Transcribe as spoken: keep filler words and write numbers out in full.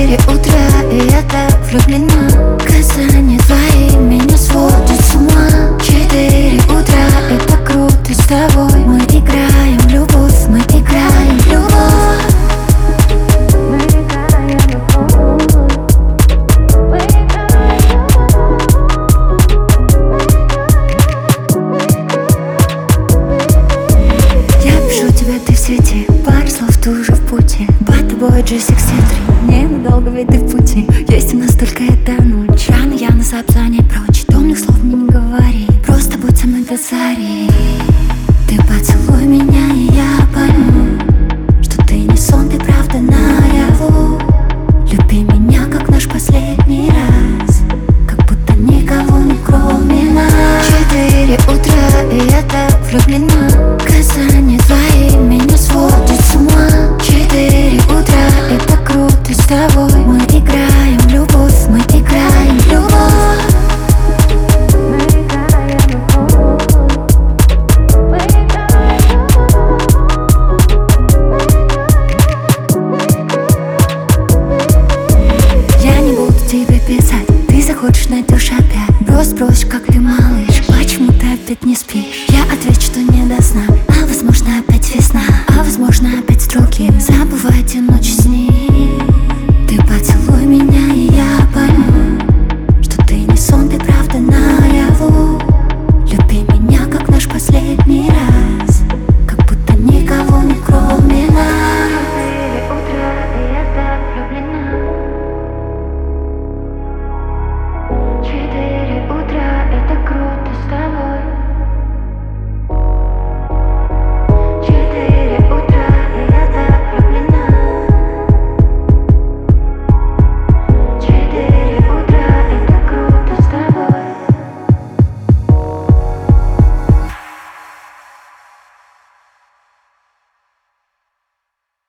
Четыре утра, и я так влюблена. Касания твои меня сводят с ума. Четыре утра, и так круто с тобой. Мы играем в любовь, мы играем в любовь. Мы играем в любовь. Мы играем в любовь. Я пишу тебе, ты в сети, пару слов, ты уже в пути. Под тобой джи шестьдесят три, ненадолго ведь ты в пути. Есть у нас только эта ночь, рано я на запзане прочь. Томных слов мне не говори, просто будь со мной до зари. Ты поцелуй меня, и я пойму, что ты не сон, ты правда наяву. Люби меня, как наш последний раз, как будто никого не кроме нас. Четыре утра, и я так влюблена. Касания твои меня сводят с ума. Четыре утра, и так круто с тобой. Мы играем в любовь, мы играем в любовь. Мы играем в любовь. Мы играем в любовь. Я не буду тебе писать, ты захочешь, найдешь